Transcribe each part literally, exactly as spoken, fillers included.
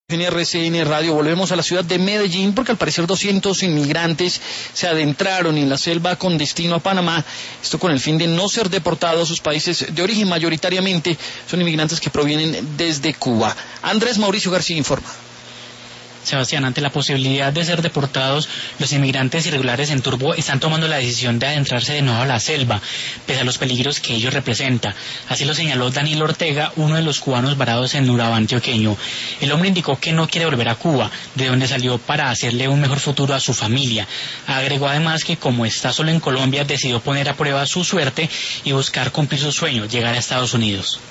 En R C N Radio volvemos a la ciudad de Medellín porque al parecer doscientos inmigrantes se adentraron en la selva con destino a Panamá, esto con el fin de no ser deportados a sus países de origen. Mayoritariamente son inmigrantes que provienen desde Cuba. Andrés Mauricio García informa. Sebastián, ante la posibilidad de ser deportados, los inmigrantes irregulares en Turbo están tomando la decisión de adentrarse de nuevo a la selva, pese a los peligros que ello representa. Así lo señaló Daniel Ortega, uno de los cubanos varados en Urabá antioqueño. El hombre indicó que no quiere volver a Cuba, de donde salió para hacerle un mejor futuro a su familia. Agregó además que como está solo en Colombia, decidió poner a prueba su suerte y buscar cumplir su sueño, llegar a Estados Unidos.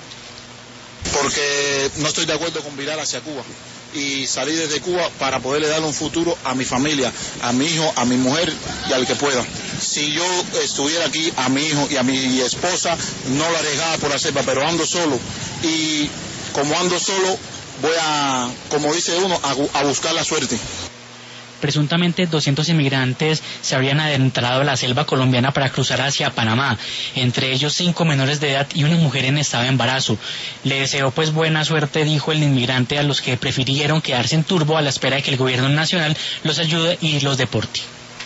Porque no estoy de acuerdo con virar hacia Cuba y salir desde Cuba para poderle dar un futuro a mi familia, a mi hijo, a mi mujer y al que pueda. Si yo estuviera aquí, a mi hijo y a mi esposa no la arriesgaba por la selva, pero ando solo y como ando solo voy a, como dice uno, a, a buscar la suerte. Presuntamente doscientos inmigrantes se habrían adentrado a la selva colombiana para cruzar hacia Panamá, entre ellos cinco menores de edad y una mujer en estado de embarazo. Le deseo pues buena suerte, dijo el inmigrante, a los que prefirieron quedarse en Turbo a la espera de que el gobierno nacional los ayude y los deporte.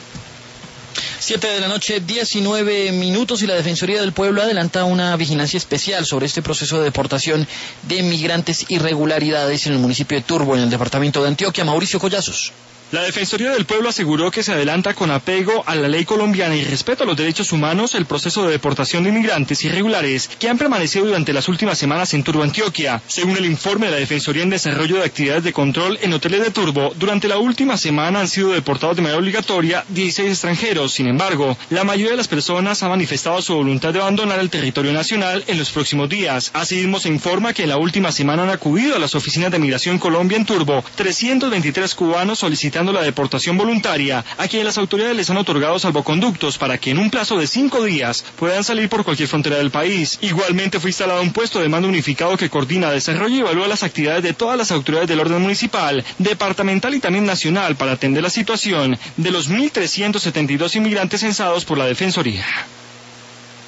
Siete de la noche, diecinueve minutos, y la Defensoría del Pueblo adelanta una vigilancia especial sobre este proceso de deportación de migrantes irregularidades en el municipio de Turbo, en el departamento de Antioquia. Mauricio Collazos. La Defensoría del Pueblo aseguró que se adelanta con apego a la ley colombiana y respeto a los derechos humanos el proceso de deportación de inmigrantes irregulares que han permanecido durante las últimas semanas en Turbo, Antioquia. Según el informe de la Defensoría en desarrollo de actividades de control en hoteles de Turbo, durante la última semana han sido deportados de manera obligatoria dieciséis extranjeros. Sin embargo, la mayoría de las personas ha manifestado su voluntad de abandonar el territorio nacional en los próximos días. Asimismo, se informa que en la última semana han acudido a las oficinas de Migración Colombia en Turbo trescientos veintitrés cubanos solicitando la deportación voluntaria, a quienes las autoridades les han otorgado salvoconductos para que en un plazo de cinco días puedan salir por cualquier frontera del país. Igualmente fue instalado un puesto de mando unificado que coordina, desarrolla y evalúa las actividades de todas las autoridades del orden municipal, departamental y también nacional para atender la situación de los mil trescientos setenta y dos inmigrantes censados por la Defensoría.